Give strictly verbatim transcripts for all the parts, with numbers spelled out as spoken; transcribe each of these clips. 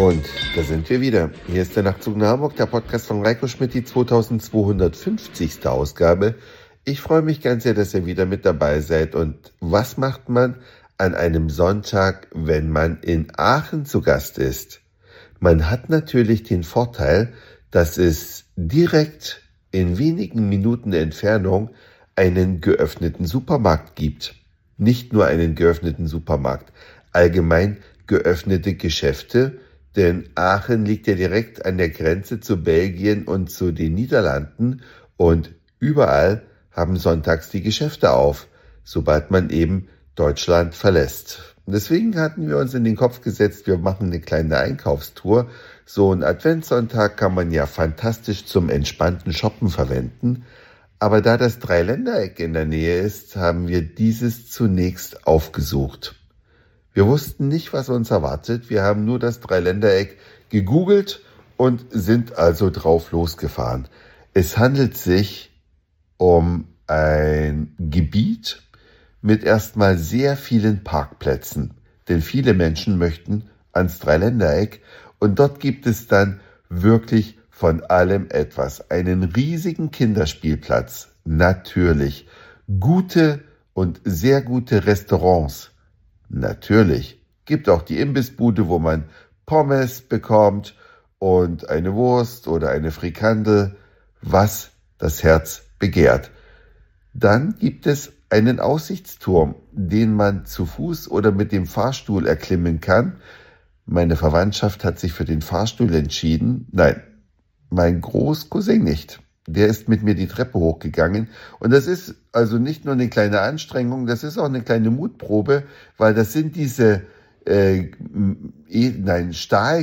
Und da sind wir wieder. Hier ist der Nachtzug nach Hamburg, der Podcast von Reiko Schmidt, die zweitausendzweihundertfünfzigste Ausgabe. Ich freue mich ganz sehr, dass ihr wieder mit dabei seid. Und was macht man an einem Sonntag, wenn man in Aachen zu Gast ist? Man hat natürlich den Vorteil, dass es direkt in wenigen Minuten Entfernung einen geöffneten Supermarkt gibt. Nicht nur einen geöffneten Supermarkt, allgemein geöffnete Geschäfte, denn Aachen liegt ja direkt an der Grenze zu Belgien und zu den Niederlanden und überall haben sonntags die Geschäfte auf, sobald man eben Deutschland verlässt. Und deswegen hatten wir uns in den Kopf gesetzt, wir machen eine kleine Einkaufstour. So ein Adventssonntag kann man ja fantastisch zum entspannten Shoppen verwenden. Aber da das Dreiländereck in der Nähe ist, haben wir dieses zunächst aufgesucht. Wir wussten nicht, was uns erwartet. Wir haben nur das Dreiländereck gegoogelt und sind also drauf losgefahren. Es handelt sich um ein Gebiet mit erstmal sehr vielen Parkplätzen. Denn viele Menschen möchten ans Dreiländereck und dort gibt es dann wirklich von allem etwas. Einen riesigen Kinderspielplatz, natürlich. Gute und sehr gute Restaurants. Natürlich. Gibt auch die Imbissbude, wo man Pommes bekommt und eine Wurst oder eine Frikandel, was das Herz begehrt. Dann gibt es einen Aussichtsturm, den man zu Fuß oder mit dem Fahrstuhl erklimmen kann. Meine Verwandtschaft hat sich für den Fahrstuhl entschieden. Nein, mein Großcousin nicht. Der ist mit mir die Treppe hochgegangen und das ist also nicht nur eine kleine Anstrengung, das ist auch eine kleine Mutprobe, weil das sind diese äh, nein,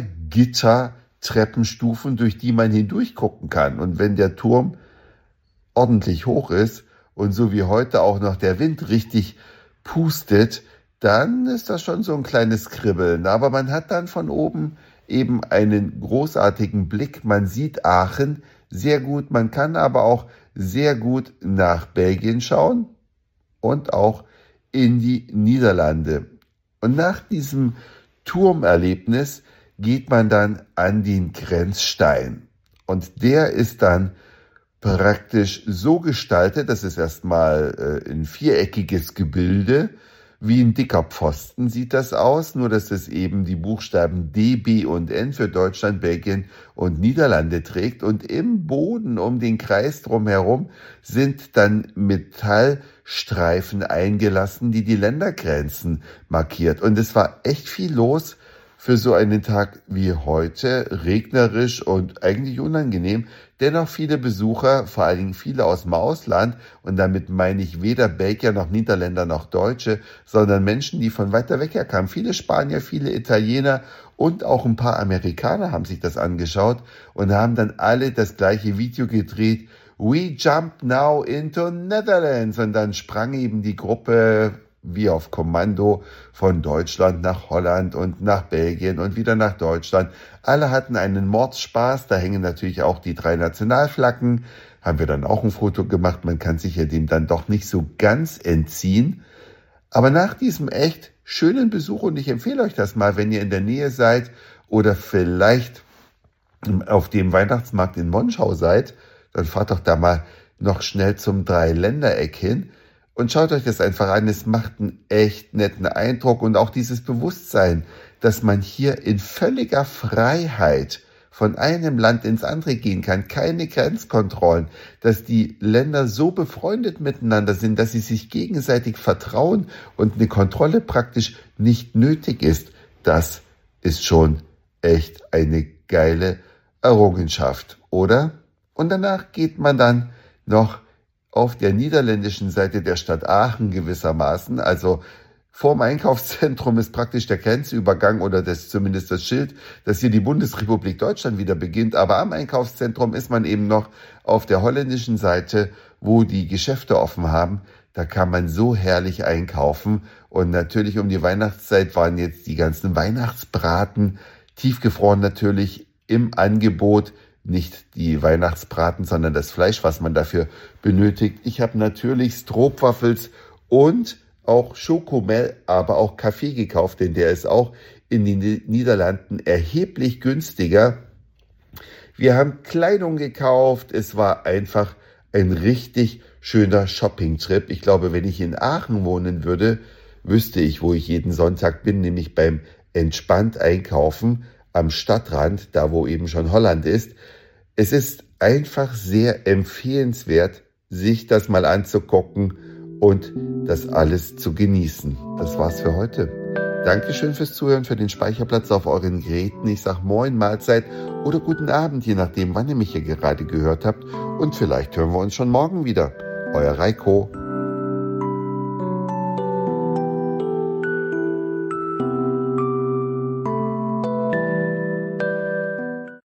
Stahlgitter-Treppenstufen, durch die man hindurch gucken kann. Und wenn der Turm ordentlich hoch ist und so wie heute auch noch der Wind richtig pustet, dann ist das schon so ein kleines Kribbeln. Aber man hat dann von oben eben einen großartigen Blick. Man sieht Aachen sehr gut, man kann aber auch sehr gut nach Belgien schauen und auch in die Niederlande. Und nach diesem Turmerlebnis geht man dann an den Grenzstein. Und der ist dann praktisch so gestaltet, das ist erstmal äh, ein viereckiges Gebilde, wie ein dicker Pfosten sieht das aus, nur dass es eben die Buchstaben D, B und N für Deutschland, Belgien und Niederlande trägt. Und im Boden um den Kreis drumherum sind dann Metallstreifen eingelassen, die die Ländergrenzen markiert. Und es war echt viel los für so einen Tag wie heute, regnerisch und eigentlich unangenehm. Dennoch viele Besucher, vor allen Dingen viele aus dem Ausland, und damit meine ich weder Belgier noch Niederländer noch Deutsche, sondern Menschen, die von weiter weg her kamen. Viele Spanier, viele Italiener und auch ein paar Amerikaner haben sich das angeschaut und haben dann alle das gleiche Video gedreht. We jump now into Netherlands. Und dann sprang eben die Gruppe wie auf Kommando von Deutschland nach Holland und nach Belgien und wieder nach Deutschland. Alle hatten einen Mordspaß, da hängen natürlich auch die drei Nationalflaggen, haben wir dann auch ein Foto gemacht, man kann sich ja dem dann doch nicht so ganz entziehen. Aber nach diesem echt schönen Besuch, und ich empfehle euch das mal, wenn ihr in der Nähe seid oder vielleicht auf dem Weihnachtsmarkt in Monschau seid, dann fahrt doch da mal noch schnell zum Dreiländereck hin. Und schaut euch das einfach an, es macht einen echt netten Eindruck und auch dieses Bewusstsein, dass man hier in völliger Freiheit von einem Land ins andere gehen kann, keine Grenzkontrollen, dass die Länder so befreundet miteinander sind, dass sie sich gegenseitig vertrauen und eine Kontrolle praktisch nicht nötig ist, das ist schon echt eine geile Errungenschaft, oder? Und danach geht man dann noch auf der niederländischen Seite der Stadt Aachen gewissermaßen, also vorm Einkaufszentrum ist praktisch der Grenzübergang oder das zumindest das Schild, dass hier die Bundesrepublik Deutschland wieder beginnt, aber am Einkaufszentrum ist man eben noch auf der holländischen Seite, wo die Geschäfte offen haben. Da kann man so herrlich einkaufen und natürlich um die Weihnachtszeit waren jetzt die ganzen Weihnachtsbraten, tiefgefroren natürlich, im Angebot. Nicht die Weihnachtsbraten, sondern das Fleisch, was man dafür benötigt. Ich habe natürlich Stroopwafels und auch Schokomel, aber auch Kaffee gekauft, denn der ist auch in den Niederlanden erheblich günstiger. Wir haben Kleidung gekauft. Es war einfach ein richtig schöner Shopping-Trip. Ich glaube, wenn ich in Aachen wohnen würde, wüsste ich, wo ich jeden Sonntag bin, nämlich beim entspannt einkaufen am Stadtrand, da wo eben schon Holland ist. Es ist einfach sehr empfehlenswert, sich das mal anzugucken und das alles zu genießen. Das war's für heute. Dankeschön fürs Zuhören, für den Speicherplatz auf euren Geräten. Ich sag Moin, Mahlzeit oder guten Abend, je nachdem, wann ihr mich hier gerade gehört habt. Und vielleicht hören wir uns schon morgen wieder. Euer Reiko.